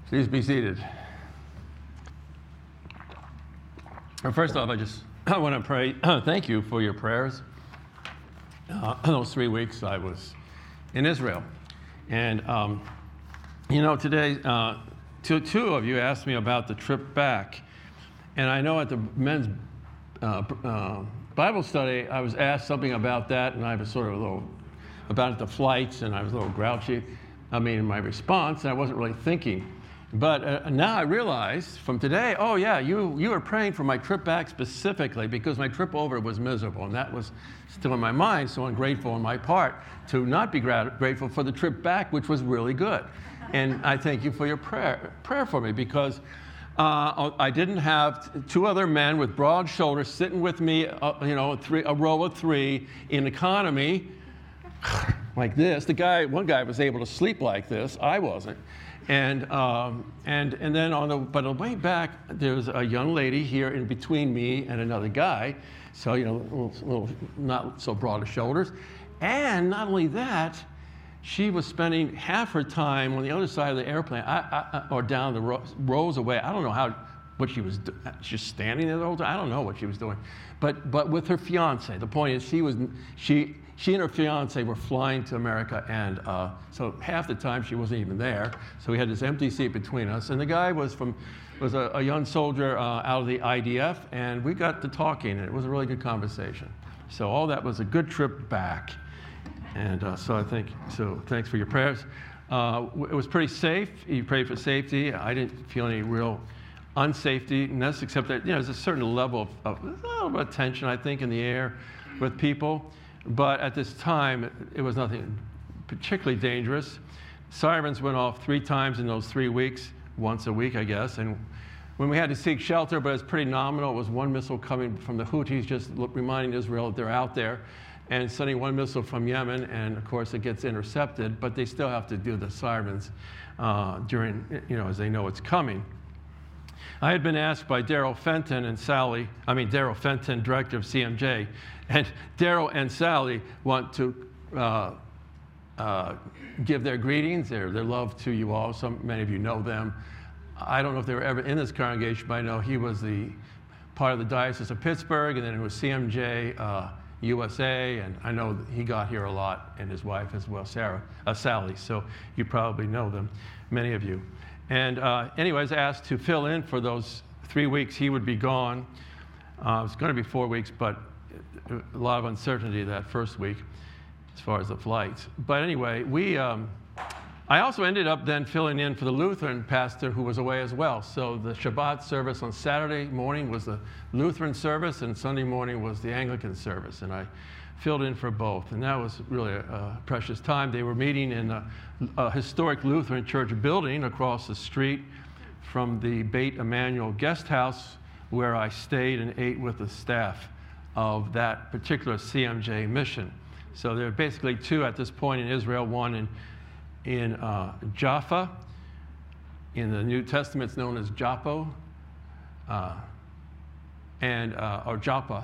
Please be seated. First off, I want to pray. Thank you for your prayers. Those 3 weeks I was in Israel. And, today, two of you asked me about the trip back. And I know at the men's Bible study, I was asked something about that, and I was sort of a little, about the flights, and I was a little grouchy. In my response, and I wasn't really thinking. But now I realize from today, oh yeah, you were praying for my trip back specifically because my trip over was miserable, and that was still in my mind, so ungrateful on my part to not be grateful for the trip back, which was really good. And I thank you for your prayer for me, because I didn't have two other men with broad shoulders sitting with me, a row of three in economy like this. One guy was able to sleep like this. I wasn't. And then on the way back, there's a young lady here in between me and another guy, so little not so broad of shoulders. And not only that, she was spending half her time on the other side of the airplane, or down the rows away. I don't know what she was doing. Just standing there the whole time. I don't know what she was doing, but with her fiance. The point is, she and her fiance were flying to America, and so half the time she wasn't even there. So we had this empty seat between us, and the guy was a young soldier out of the IDF, and we got to talking, and it was a really good conversation. So all that was a good trip back, and so thanks for your prayers. It was pretty safe. You prayed for safety. I didn't feel any real unsafety, except that there's a certain level of a little bit of tension, I think, in the air with people. But at this time, it was nothing particularly dangerous. Sirens went off 3 times in those 3 weeks, once a week, I guess. And when we had to seek shelter, but it's pretty nominal, it was one missile coming from the Houthis, just reminding Israel that they're out there, and sending one missile from Yemen, and of course it gets intercepted, but they still have to do the sirens during, as they know it's coming. I had been asked by Daryl Fenton, director of CMJ, and Daryl and Sally want to give their greetings, their love to you all. Many of you know them. I don't know if they were ever in this congregation, but I know he was the part of the Diocese of Pittsburgh, and then it was CMJ USA, and I know he got here a lot, and his wife as well, Sally. So you probably know them, many of you. And anyways, asked to fill in for those 3 weeks. He would be gone. It was going to be 4 weeks, but a lot of uncertainty that first week as far as the flights. But anyway, I also ended up then filling in for the Lutheran pastor who was away as well. So the Shabbat service on Saturday morning was the Lutheran service, and Sunday morning was the Anglican service. And I filled in for both, and that was really a precious time. They were meeting in a historic Lutheran church building across the street from the Beit Emmanuel guest house, where I stayed and ate with the staff of that particular CMJ mission. So there are basically 2 at this point in Israel, one in Jaffa. In the New Testament, it's known as Joppa, or Joppa,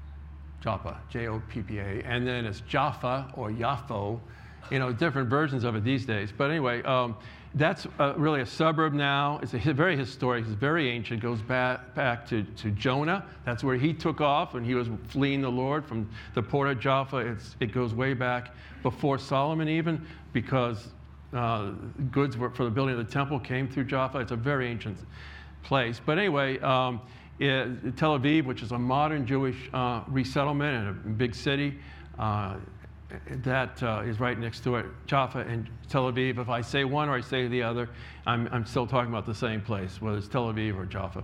Joppa, and then it's Jaffa or Yaffo, different versions of it these days. But anyway, that's really a suburb now. It's very historic. It's very ancient. It goes back to Jonah. That's where he took off when he was fleeing the Lord from the port of Jaffa. It goes way back before Solomon even, because goods for the building of the temple came through Jaffa. It's a very ancient place. But anyway, Tel Aviv, which is a modern Jewish resettlement and a big city, that is right next to it. Jaffa and Tel Aviv. If I say one or I say the other, I'm still talking about the same place, whether it's Tel Aviv or Jaffa.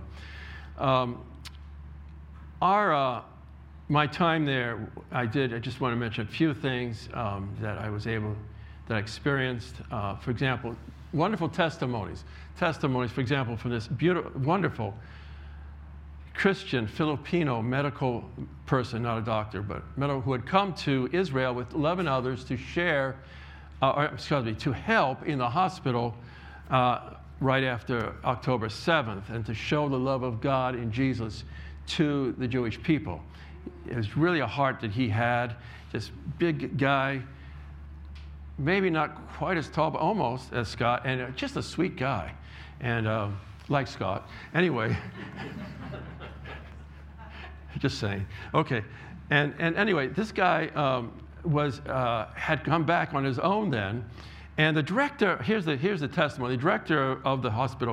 My time there, I just want to mention a few things that I experienced. For example, wonderful testimonies. For example, from this wonderful Christian Filipino medical person, not a doctor, but medical, who had come to Israel with 11 others to to help in the hospital right after October 7th, and to show the love of God in Jesus to the Jewish people. It was really a heart that he had, just big guy, maybe not quite as tall, but almost as Scott, and just a sweet guy. and like Scott. Anyway, just saying. Okay, and anyway, this guy had come back on his own then, and the director, here's the testimony. The director of the hospital,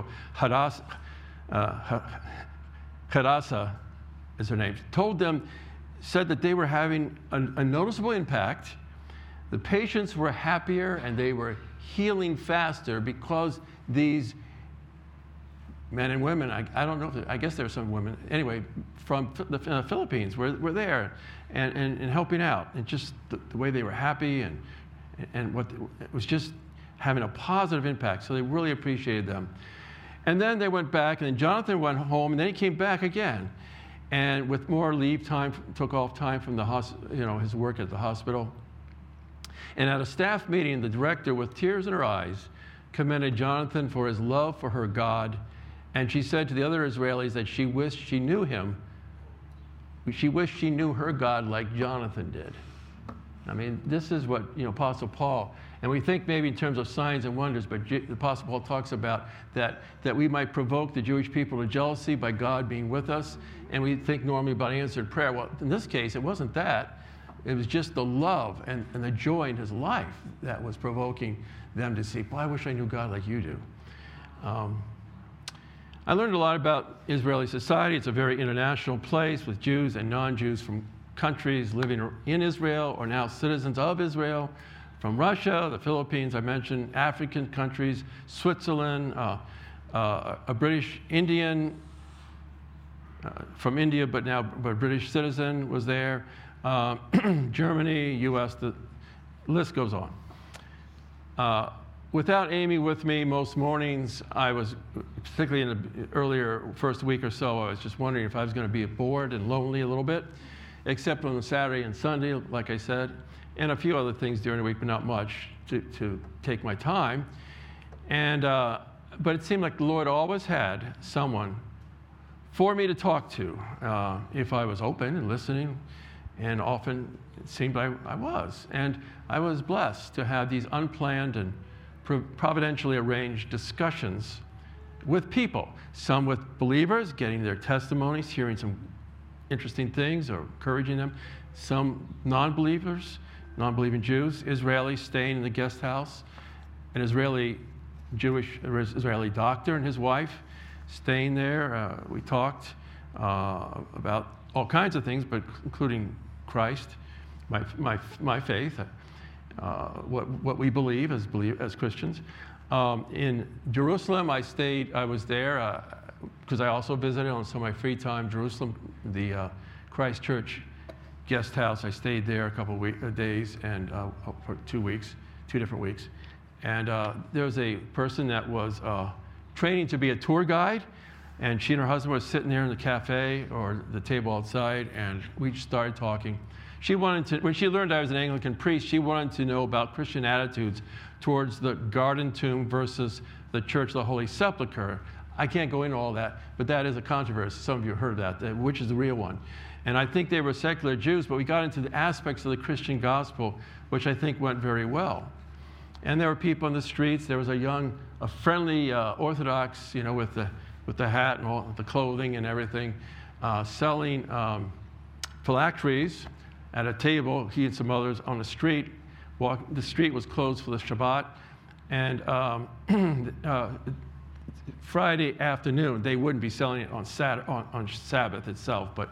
Hadassah is her name, said that they were having a noticeable impact. The patients were happier and they were healing faster because these men and women, I don't know, I guess there were some women, anyway, from the Philippines were there and helping out. And just the way they were happy and it was just having a positive impact. So they really appreciated them. And then they went back, and then Jonathan went home, and then he came back again. And with more leave time, took off time from his work at the hospital. And at a staff meeting, the director, with tears in her eyes, commended Jonathan for his love for her God. And she said to the other Israelis that she wished she knew him. She wished she knew her God like Jonathan did. I mean, this is what, Apostle Paul, and we think maybe in terms of signs and wonders, but the Apostle Paul talks about that we might provoke the Jewish people to jealousy by God being with us, and we think normally about answered prayer. Well, in this case, it wasn't that. It was just the love and the joy in his life that was provoking them to see, boy, I wish I knew God like you do. I learned a lot about Israeli society. It's a very international place with Jews and non-Jews from countries living in Israel or now citizens of Israel, from Russia, the Philippines, I mentioned, African countries, Switzerland, a British Indian from India, but now a British citizen was there, Germany, US, the list goes on. Without Amy with me most mornings, I was, particularly in the earlier first week or so, I was just wondering if I was going to be bored and lonely a little bit, except on the Saturday and Sunday, like I said, and a few other things during the week, but not much to take my time. And but it seemed like the Lord always had someone for me to talk to if I was open and listening, and often it seemed I was. And I was blessed to have these unplanned and providentially arranged discussions with people, some with believers, getting their testimonies, hearing some interesting things or encouraging them, some non-believers, non-believing Jews, Israelis staying in the guest house, an Israeli doctor and his wife staying there. We talked about all kinds of things, but including Christ, my faith, what we believe as Christians. In Jerusalem, I was there because I also visited on some of my free time Jerusalem, the Christ Church guest house. I stayed there a couple of days and for 2 weeks, 2 different weeks. And there was a person that was training to be a tour guide, and she and her husband were sitting there in the cafe or the table outside, and we just started talking. She wanted to, when she learned I was an Anglican priest, she wanted to know about Christian attitudes towards the garden tomb versus the Church of the Holy Sepulchre. I can't go into all that, but that is a controversy. Some of you have heard of that, which is the real one. And I think they were secular Jews, but we got into the aspects of the Christian gospel, which I think went very well. And there were people in the streets. There was a friendly Orthodox, with the hat and all the clothing and everything, selling phylacteries at a table. He and some others on the street. The street was closed for the Shabbat, and Friday afternoon they wouldn't be selling it on Sabbath itself, but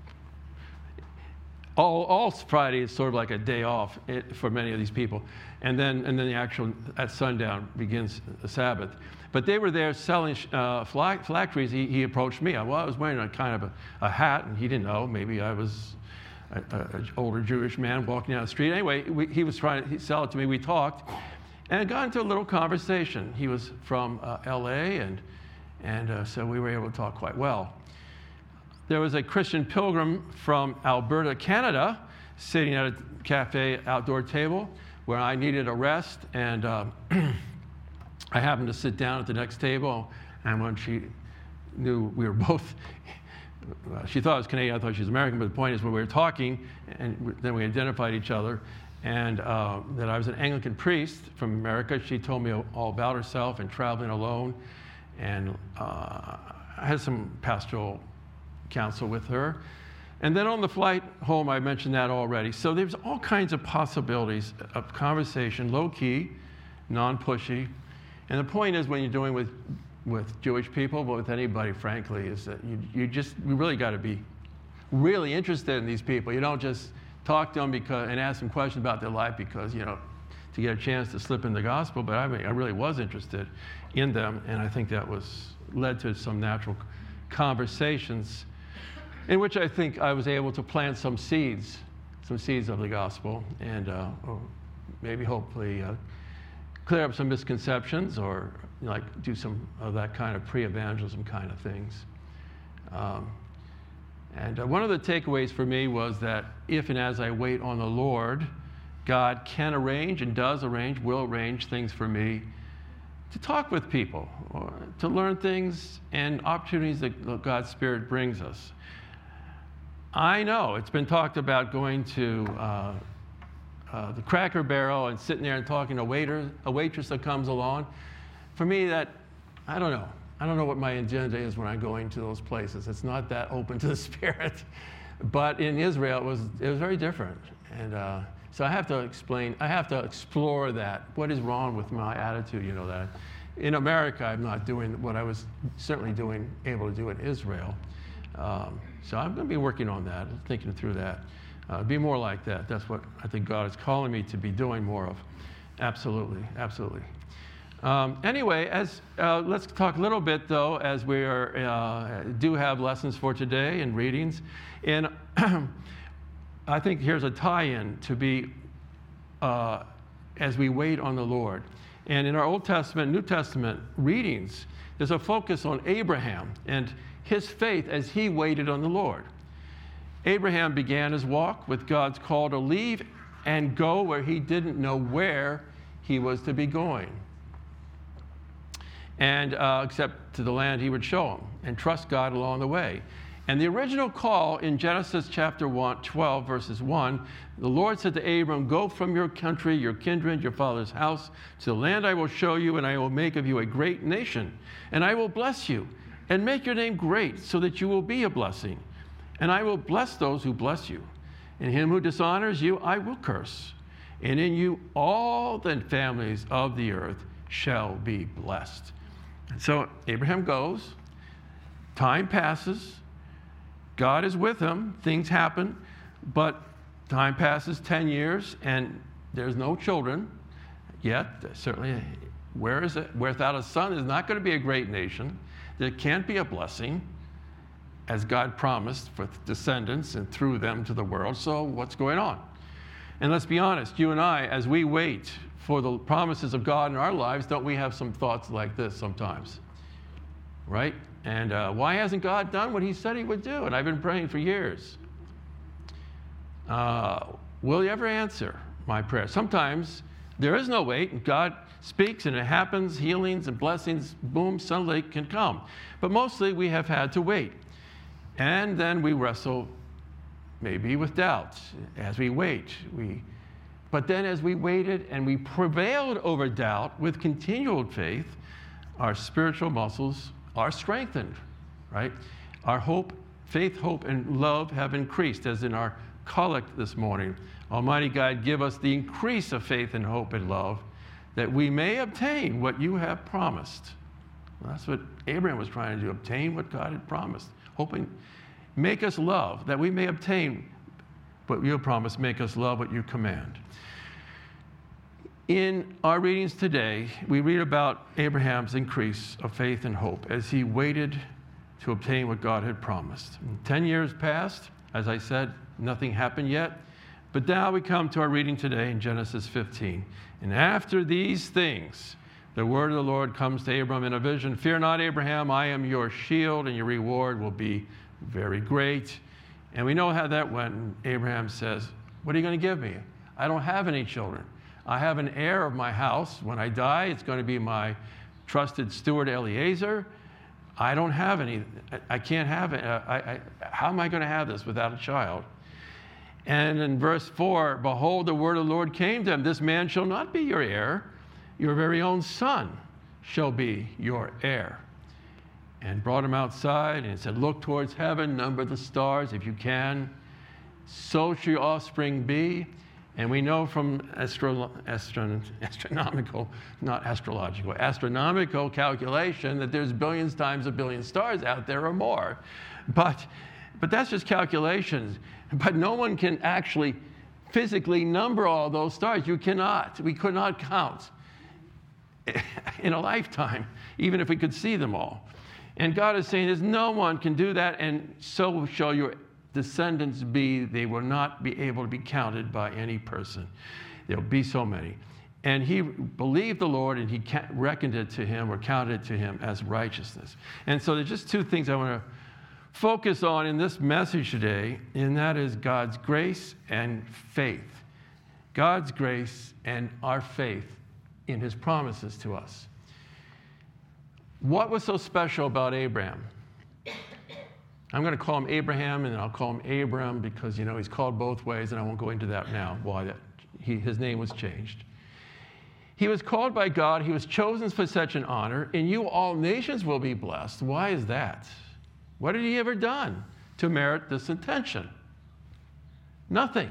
all Friday is sort of like a day off for many of these people, and then the actual at sundown begins the Sabbath. But they were there selling phylacteries. He approached me. I was wearing a kind of a hat, and he didn't know. Maybe I was an older Jewish man walking down the street. Anyway, he was trying to sell it to me. We talked, and it got into a little conversation. He was from L.A., and so we were able to talk quite well. There was a Christian pilgrim from Alberta, Canada, sitting at a cafe outdoor table where I needed a rest, and I happened to sit down at the next table, and when she knew we were both, she thought I was Canadian, I thought she was American, but the point is when we were talking, and then we identified each other, and that I was an Anglican priest from America. She told me all about herself and traveling alone, And I had some pastoral counsel with her. And then on the flight home, I mentioned that already. So there's all kinds of possibilities of conversation, low-key, non-pushy. And the point is, when you're doing with Jewish people, but with anybody, frankly, is that you really got to be really interested in these people. You don't just talk to them and ask them questions about their life because, to get a chance to slip in the gospel. But I really was interested in them, and I think that led to some natural conversations in which I think I was able to plant some seeds of the gospel, and maybe hopefully clear up some misconceptions, or do some of that kind of pre-evangelism kind of things. And one of the takeaways for me was that if and as I wait on the Lord, God can arrange and will arrange things for me to talk with people, or to learn things and opportunities that God's Spirit brings us. I know it's been talked about going to the Cracker Barrel and sitting there and talking to a waitress that comes along. For me, I don't know. I don't know what my agenda is when I'm going to those places. It's not that open to the Spirit. But in Israel, it was very different. And so I have to explore that. What is wrong with my attitude? That in America, I'm not doing what I was certainly able to do in Israel. So I'm going to be working on that, thinking through that. Be more like that. That's what I think God is calling me to be doing more of. Absolutely, absolutely. Anyway, let's talk a little bit, though, as we do have lessons for today and readings. And I think here's a tie-in to be as we wait on the Lord. And in our Old Testament, New Testament readings, there's a focus on Abraham and his faith as he waited on the Lord. Abraham began his walk with God's call to leave and go where he didn't know where he was to be going, and except to the land he would show him, and trust God along the way. And the original call in Genesis chapter 12, verses 1, the Lord said to Abram, "Go from your country, your kindred, your father's house, to the land I will show you, and I will make of you a great nation. And I will bless you, and make your name great, so that you will be a blessing. And I will bless those who bless you. And him who dishonors you, I will curse. And in you all the families of the earth shall be blessed." And so Abraham goes. Time passes. God is with him. Things happen. But time passes, 10 years, and there's no children yet. Certainly, without a son is not going to be a great nation. There can't be a blessing, as God promised, for descendants and through them to the world. So what's going on? And let's be honest, you and I, as we wait for the promises of God in our lives, don't we have some thoughts like this sometimes? Right? And why hasn't God done what he said he would do? And I've been praying for years. Will he ever answer my prayer? Sometimes there is no wait, and God speaks and it happens, healings and blessings, boom, suddenly can come. But mostly we have had to wait. And then we wrestle maybe with doubts as we wait. But then as we waited and we prevailed over doubt with continual faith, our spiritual muscles are strengthened, right? Our faith, hope, and love have increased, as in our collect this morning. Almighty God, give us the increase of faith and hope and love, that we may obtain what you have promised. Well, that's what Abraham was trying to do, obtain what God had promised. Hoping, make us love, that we may obtain what you have promised, make us love what you command. In our readings today, we read about Abraham's increase of faith and hope as he waited to obtain what God had promised. 10 years passed. As I said, nothing happened yet. But now we come to our reading today in Genesis 15. And after these things, the word of the Lord comes to Abram in a vision. "Fear not, Abraham, I am your shield, and your reward will be very great." And we know how that went. And Abraham says, "What are you going to give me? I don't have any children. I have an heir of my house. When I die, it's going to be my trusted steward Eliezer. I don't have any. I can't have it. How am I going to have this without a child?" And in verse 4, "Behold, the word of the Lord came to him. This man shall not be your heir. Your very own son shall be your heir." and brought him outside and said, look towards heaven, number the stars if you can. So shall your offspring be. And we know from astronomical, not astrological, astronomical calculation that there's billions times a billion stars out there or more. But that's just calculations. But no one can actually physically number all those stars. You cannot. We could not count in a lifetime, even if we could see them all. And God is saying, there's no one can do that, and so shall your descendants be. They will not be able to be counted by any person. There'll be so many. And he believed the Lord, and he reckoned it to him, or counted it to him as righteousness. And so there's just two things I want to focus on in this message today, and that is God's grace and faith. God's grace and our faith in his promises to us. What was so special about Abraham? I'm going to call him Abraham, and then I'll call him Abram because, he's called both ways, and I won't go into that now, why his name was changed. He was called by God. He was chosen for such an honor. In you all nations will be blessed. Why is that? What had he ever done to merit this intention? Nothing,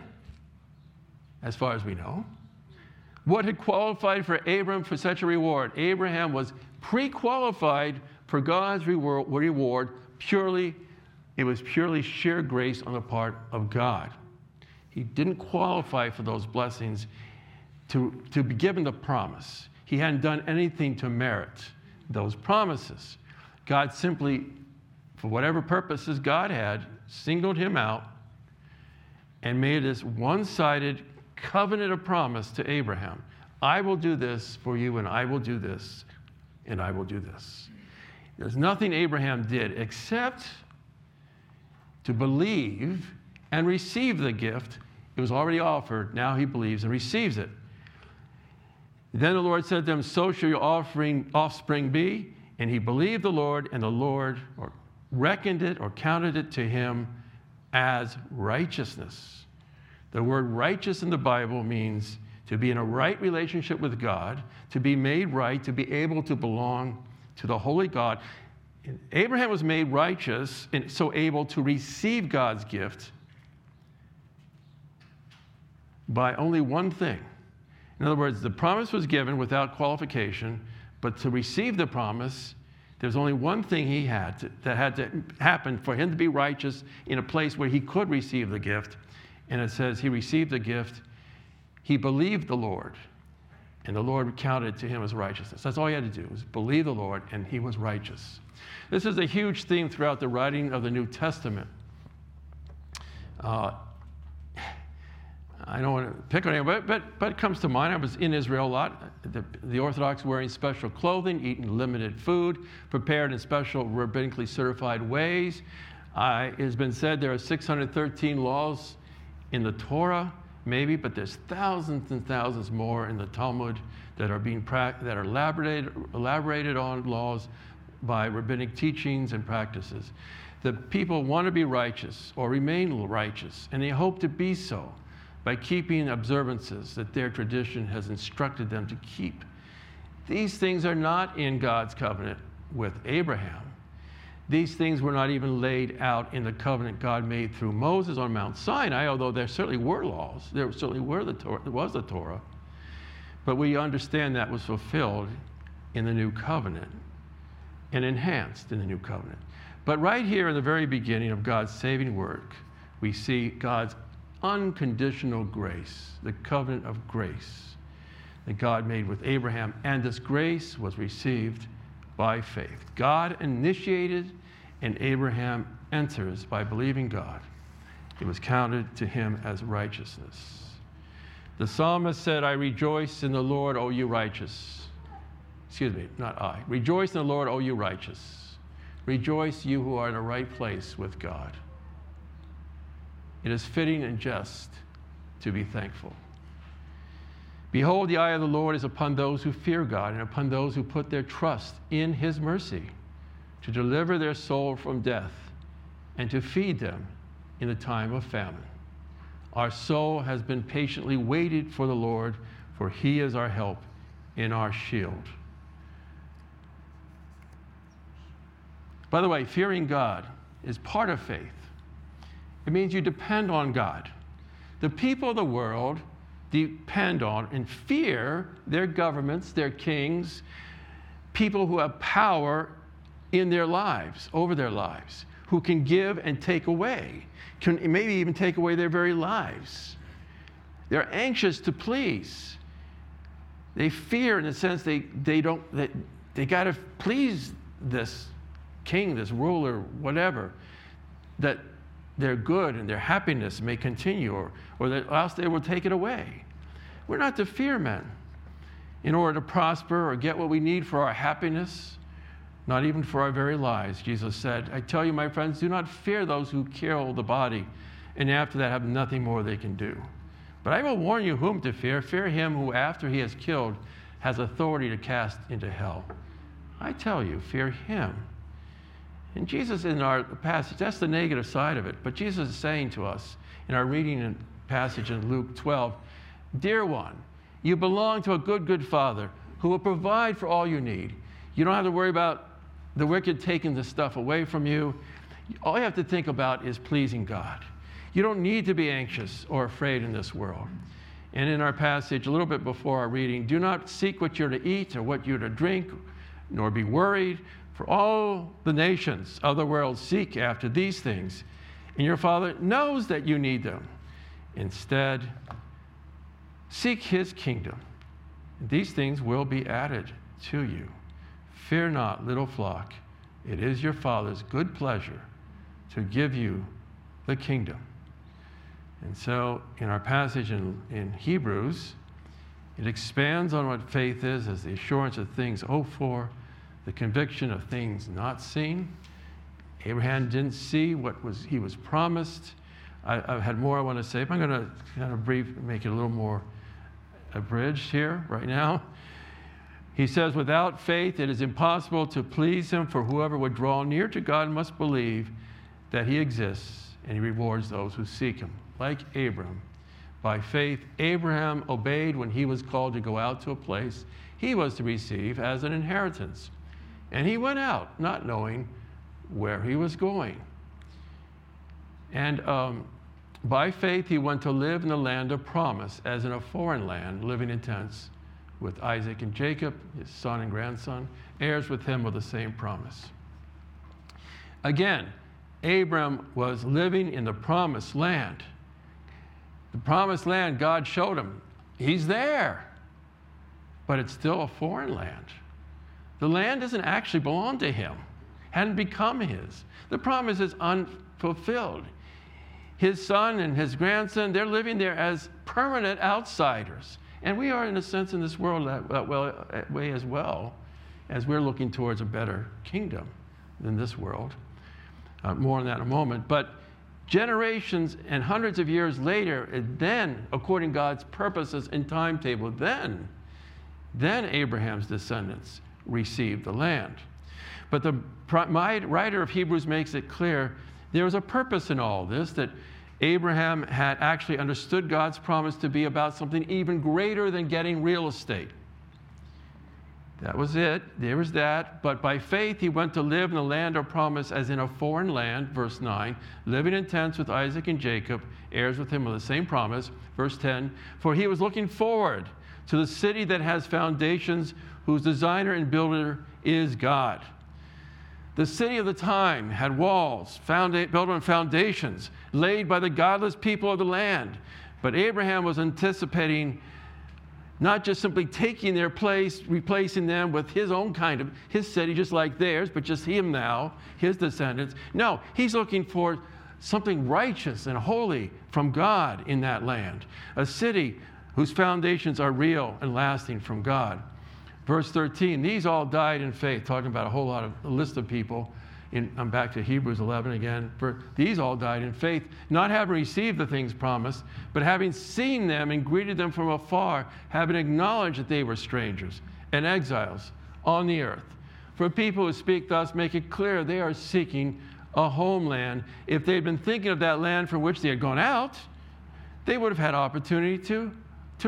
as far as we know. What had qualified for Abram for such a reward? Abraham was pre-qualified for God's reward purely. It was purely sheer grace on the part of God. He didn't qualify for those blessings to be given the promise. He hadn't done anything to merit those promises. God simply, for whatever purposes God had, singled him out and made this one-sided covenant of promise to Abraham. I will do this for you, and I will do this, and I will do this. There's nothing Abraham did except to believe and receive the gift. It was already offered. Now he believes and receives it. Then the Lord said to him, so shall your offspring be. And he believed the Lord, and the Lord reckoned it or counted it to him as righteousness. The word righteous in the Bible means to be in a right relationship with God, to be made right, to be able to belong to the holy God. Abraham was made righteous and so able to receive God's gift by only one thing. In other words, the promise was given without qualification, but to receive the promise, there's only one thing that had to happen for him to be righteous in a place where he could receive the gift. And it says he received the gift. He believed the Lord, and the Lord counted to him as righteousness. That's all he had to do, was believe the Lord, and he was righteous. This is a huge theme throughout the writing of the New Testament. I don't want to pick on anyone, but it comes to mind. I was in Israel a lot. The Orthodox wearing special clothing, eating limited food, prepared in special rabbinically certified ways. It has been said there are 613 laws in the Torah, maybe, but there's thousands and thousands more in the Talmud that are elaborated on laws by rabbinic teachings and practices. The people want to be righteous or remain righteous, and they hope to be so by keeping observances that their tradition has instructed them to keep. These things are not in God's covenant with Abraham. These things were not even laid out in the covenant God made through Moses on Mount Sinai, although there certainly were laws. There certainly was the Torah. But we understand that was fulfilled in the new covenant and enhanced in the new covenant. But right here in the very beginning of God's saving work, we see God's unconditional grace, the covenant of grace that God made with Abraham, and this grace was received by faith. God initiated, and Abraham enters by believing God. It was counted to him as righteousness. The psalmist said, I rejoice in the Lord, O you righteous. Excuse me, not I. Rejoice in the Lord, O you righteous. Rejoice, you who are in a right place with God. It is fitting and just to be thankful. Behold, the eye of the Lord is upon those who fear God and upon those who put their trust in his mercy, to deliver their soul from death and to feed them in the time of famine. Our soul has been patiently waited for the Lord, for he is our help and our shield. By the way, fearing God is part of faith. It means you depend on God. The people of the world depend on and fear their governments, their kings, people who have power in their lives, over their lives, who can give and take away, can maybe even take away their very lives. They're anxious to please. They fear in the sense they got to please this king, this ruler, whatever, that their good and their happiness may continue, or that else they will take it away. We're not to fear men in order to prosper or get what we need for our happiness, not even for our very lives. Jesus said, I tell you, my friends, do not fear those who kill the body, and after that have nothing more they can do. But I will warn you whom to fear. Fear him who, after he has killed, has authority to cast into hell. I tell you, fear him. And Jesus in our passage, that's the negative side of it. But Jesus is saying to us in our reading passage in Luke 12, dear one, you belong to a good Father who will provide for all you need. You don't have to worry about the wicked taking the stuff away from you. All you have to think about is pleasing God. You don't need to be anxious or afraid in this world. And in our passage, a little bit before our reading, do not seek what you're to eat or what you're to drink, nor be worried, for all the nations of the world seek after these things, and your Father knows that you need them. Instead, seek his kingdom, and these things will be added to you. Fear not, little flock. It is your Father's good pleasure to give you the kingdom. And so in our passage in Hebrews, it expands on what faith is as the assurance of things hoped for, the conviction of things not seen. Abraham didn't see what he was promised. I've had more I want to say, but I'm going to kind of make it a little more abridged here right now. He says, without faith, it is impossible to please him, for whoever would draw near to God must believe that he exists, and he rewards those who seek him. Like Abram, by faith, Abraham obeyed when he was called to go out to a place he was to receive as an inheritance. And he went out, not knowing where he was going. And by faith, he went to live in the land of promise, as in a foreign land, living in tents with Isaac and Jacob, his son and grandson, heirs with him of the same promise. Again, Abram was living in the promised land. The promised land, God showed him. He's there. But it's still a foreign land. The land doesn't actually belong to him. Hadn't become his. The promise is unfulfilled. His son and his grandson, they're living there as permanent outsiders. And we are, in a sense, in this world that way as well, as we're looking towards a better kingdom than this world. More on that in a moment. But generations and hundreds of years later, then, according to God's purposes and timetable, then Abraham's descendants received the land. But the writer of Hebrews makes it clear there was a purpose in all this, that Abraham had actually understood God's promise to be about something even greater than getting real estate. That was it. There was that. But by faith, he went to live in the land of promise as in a foreign land, verse 9, living in tents with Isaac and Jacob, heirs with him of the same promise, verse 10, for he was looking forward to the city that has foundations, whose designer and builder is God. The city of the time had walls built on foundations laid by the godless people of the land. But Abraham was anticipating not just simply taking their place, replacing them with his own kind of, his city just like theirs, but just him now, his descendants. No, he's looking for something righteous and holy from God in that land. A city whose foundations are real and lasting from God. Verse 13, these all died in faith, talking about a list of people. I'm back to Hebrews 11 again. These all died in faith, not having received the things promised, but having seen them and greeted them from afar, having acknowledged that they were strangers and exiles on the earth. For people who speak thus make it clear they are seeking a homeland. If they'd been thinking of that land from which they had gone out, they would have had opportunity to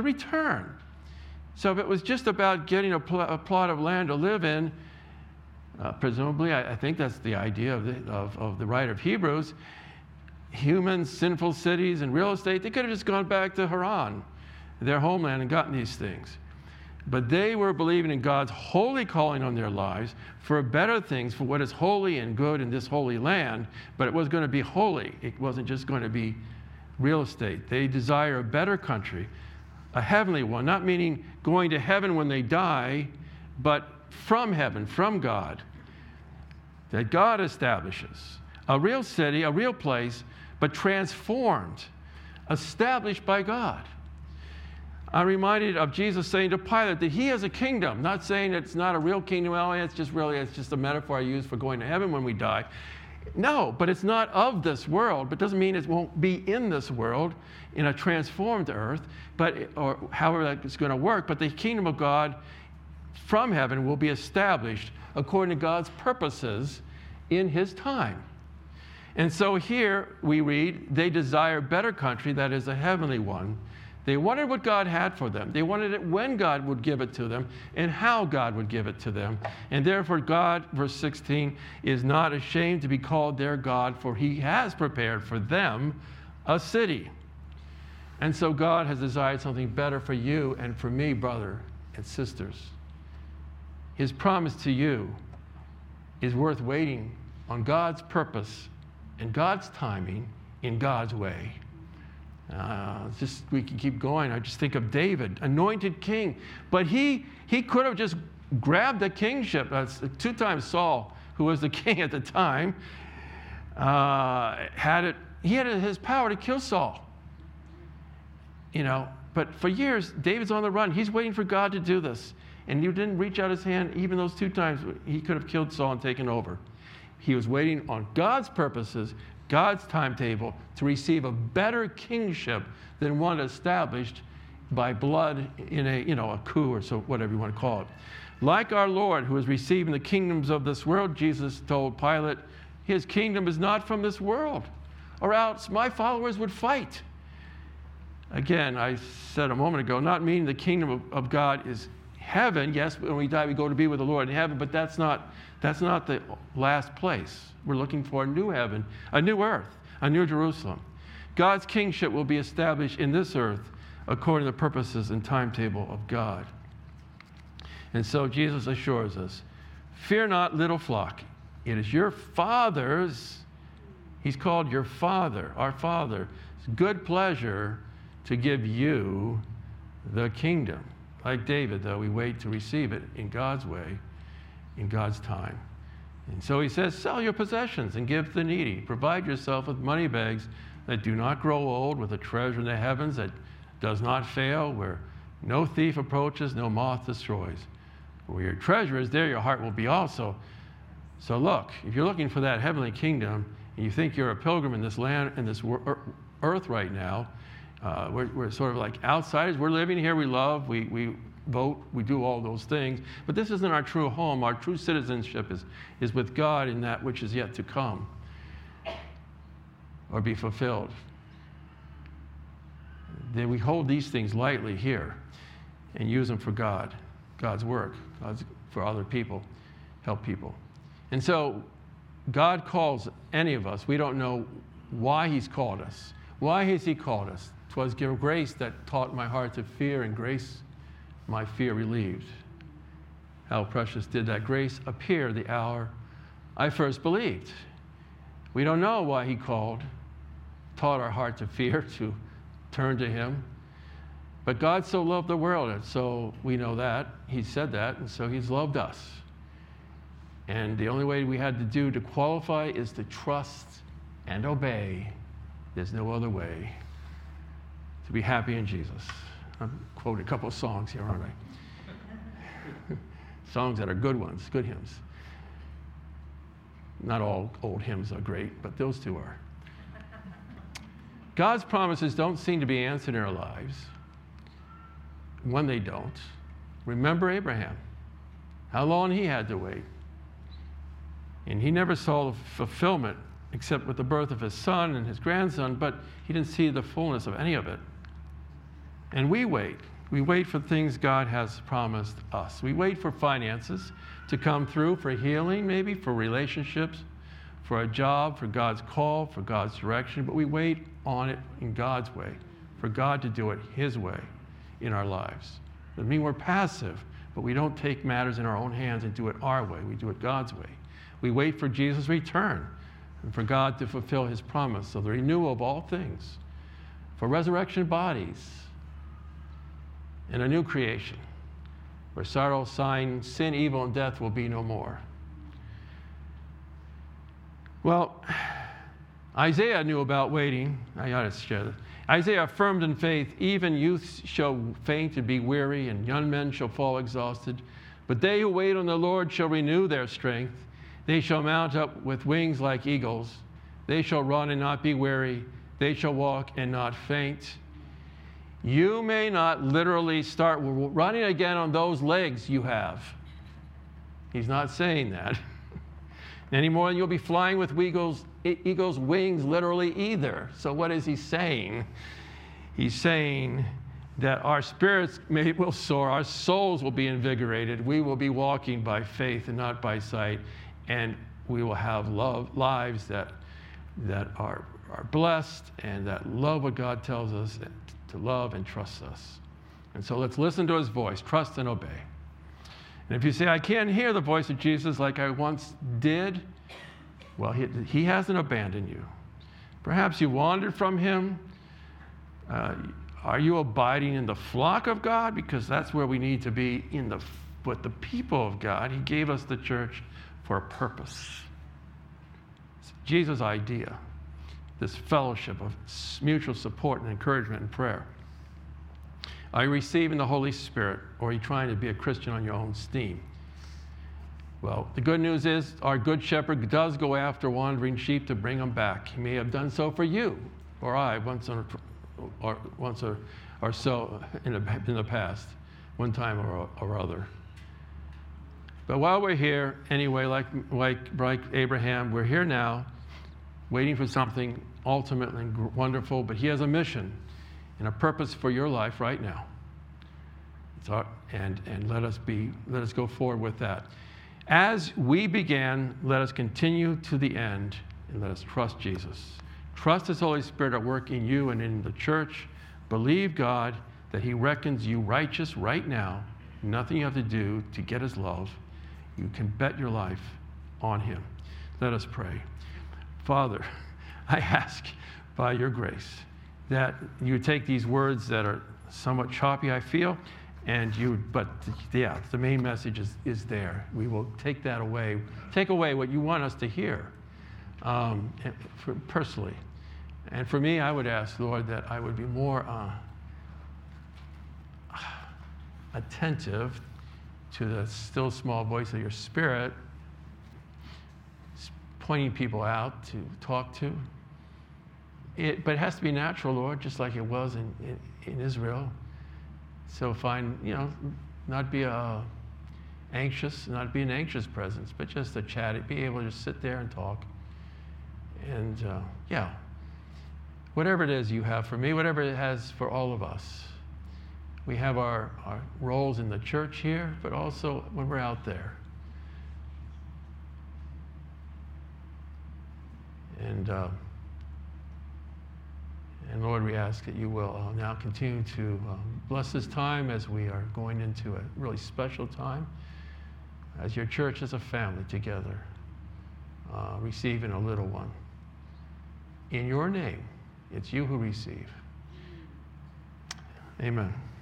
return. So if it was just about getting a plot of land to live in, Presumably, I think that's the idea of the writer of Hebrews. Humans, sinful cities, and real estate, they could have just gone back to Haran, their homeland, and gotten these things. But they were believing in God's holy calling on their lives for better things, for what is holy and good in this holy land, but it was going to be holy. It wasn't just going to be real estate. They desire a better country, a heavenly one, not meaning going to heaven when they die, but from heaven, from God, that God establishes. A real city, a real place, but transformed, established by God. I'm reminded of Jesus saying to Pilate that he has a kingdom, not saying it's not a real kingdom, it's just a metaphor I use for going to heaven when we die. No, but it's not of this world, but doesn't mean it won't be in this world, in a transformed earth, or however that's going to work, but the kingdom of God from heaven will be established according to God's purposes in his time. And so here we read, they desire a better country, that is a heavenly one. They wanted what God had for them. They wanted it when God would give it to them and how God would give it to them. And therefore God, verse 16, is not ashamed to be called their God, for he has prepared for them a city. And so God has desired something better for you and for me, brother and sisters. His promise to you is worth waiting on God's purpose and God's timing in God's way. We can keep going. I just think of David, anointed king. But he could have just grabbed the kingship. 2 times Saul, who was the king at the time, had it. He had his power to kill Saul. But for years, David's on the run. He's waiting for God to do this. And he didn't reach out his hand even those 2 times. He could have killed Saul and taken over. He was waiting on God's purposes, God's timetable, to receive a better kingship than one established by blood in a coup or so, whatever you want to call it. Like our Lord, who is receiving the kingdoms of this world, Jesus told Pilate, his kingdom is not from this world, or else my followers would fight. Again, I said a moment ago, not meaning the kingdom of God is heaven. Yes, when we die, we go to be with the Lord in heaven, but that's not the last place. We're looking for a new heaven, a new earth, a new Jerusalem. God's kingship will be established in this earth according to the purposes and timetable of God. And so Jesus assures us, fear not, little flock. It is your Father's, he's called your Father, our Father, good pleasure to give you the kingdom. Like David, though, we wait to receive it in God's way, in God's time. And so he says, sell your possessions and give to the needy. Provide yourself with money bags that do not grow old, with a treasure in the heavens that does not fail, where no thief approaches, no moth destroys. Where your treasure is, there your heart will be also. So look, if you're looking for that heavenly kingdom, and you think you're a pilgrim in this land, in this earth right now, we're sort of like outsiders. We're living here, we love, we vote, we do all those things. But this isn't our true home. Our true citizenship is with God in that which is yet to come or be fulfilled. Then we hold these things lightly here and use them for God, God's work, for other people, help people. And so God calls any of us. We don't know why he's called us. Why has he called us? 'Twas grace that taught my heart to fear, and grace my fear relieved. How precious did that grace appear the hour I first believed. We don't know why he taught our heart to fear, to turn to him. But God so loved the world, and so we know that. He said that, and so he's loved us. And the only way we had to do to qualify is to trust and obey. There's no other way to be happy in Jesus. I'm quoting a couple of songs here, aren't I? Songs that are good ones, good hymns. Not all old hymns are great, but those 2 are. God's promises don't seem to be answered in our lives. When they don't, remember Abraham, how long he had to wait. And he never saw the fulfillment except with the birth of his son and his grandson, but he didn't see the fullness of any of it. And we wait. We wait for things God has promised us. We wait for finances to come through, for healing, maybe, for relationships, for a job, for God's call, for God's direction. But we wait on it in God's way, for God to do it His way in our lives. Doesn't mean we're passive, but we don't take matters in our own hands and do it our way. We do it God's way. We wait for Jesus' return and for God to fulfill His promise of the renewal of all things, for resurrection bodies and a new creation where sorrow, sin, evil, and death will be no more. Well, Isaiah knew about waiting. I got to share this. Isaiah affirmed in faith, even youths shall faint and be weary, and young men shall fall exhausted. But they who wait on the Lord shall renew their strength. They shall mount up with wings like eagles. They shall run and not be weary. They shall walk and not faint. You may not literally start running again on those legs you have. He's not saying that. Any more than you'll be flying with eagle's wings literally either. So what is he saying? He's saying that our spirits will soar, our souls will be invigorated, we will be walking by faith and not by sight, and we will have lives that are blessed and that love what God tells us to love and trust us. And so let's listen to His voice, trust and obey. And if you say, I can't hear the voice of Jesus like I once did, well, he hasn't abandoned you. Perhaps you wandered from Him. Are you abiding in the flock of God? Because that's where we need to be, with the people of God. He gave us the church for a purpose. It's Jesus' idea, this fellowship of mutual support and encouragement and prayer. Are you receiving the Holy Spirit, or are you trying to be a Christian on your own steam? Well, the good news is our good shepherd does go after wandering sheep to bring them back. He may have done so for you or I once or so in the past, one time or other. But while we're here, anyway, like Abraham, we're here now, waiting for something ultimately wonderful, but He has a mission and a purpose for your life right now. And let us go forward with that. As we began, let us continue to the end, and let us trust Jesus. Trust His Holy Spirit at work in you and in the church. Believe God that He reckons you righteous right now. Nothing you have to do to get His love. You can bet your life on Him. Let us pray. Father, I ask by your grace that you take these words that are somewhat choppy, I feel, but the main message is there. We will take that away. Take away what you want us to hear, personally. And for me, I would ask, Lord, that I would be more attentive to the still small voice of your Spirit, pointing people out to talk to. But it has to be natural, Lord, just like it was in Israel. So not be an anxious presence, but just a chat, be able to just sit there and talk. And whatever it is you have for me, whatever it has for all of us. We have our roles in the church here, but also when we're out there. And Lord, we ask that you will now continue to bless this time as we are going into a really special time, as your church as a family together, receiving a little one. In your name, it's you who receive. Amen.